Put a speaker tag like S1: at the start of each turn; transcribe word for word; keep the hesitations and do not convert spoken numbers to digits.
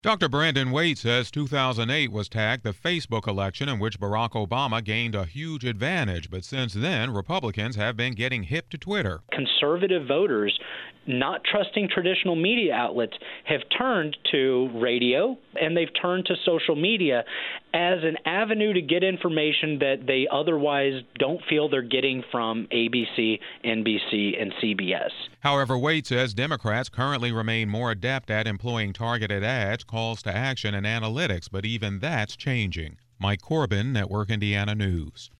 S1: Doctor Brandon Waite says two thousand eight was tagged the Facebook election in which Barack Obama gained a huge advantage, but since then, Republicans have been getting hip to Twitter.
S2: Conservative voters, not trusting traditional media outlets, have turned to radio and they've turned to social media as an avenue to get information that they otherwise don't feel they're getting from A B C, N B C, and C B S.
S1: However, Waite says Democrats currently remain more adept at employing targeted ads, calls to action, and analytics, but even that's changing. Mike Corbin, Network Indiana News.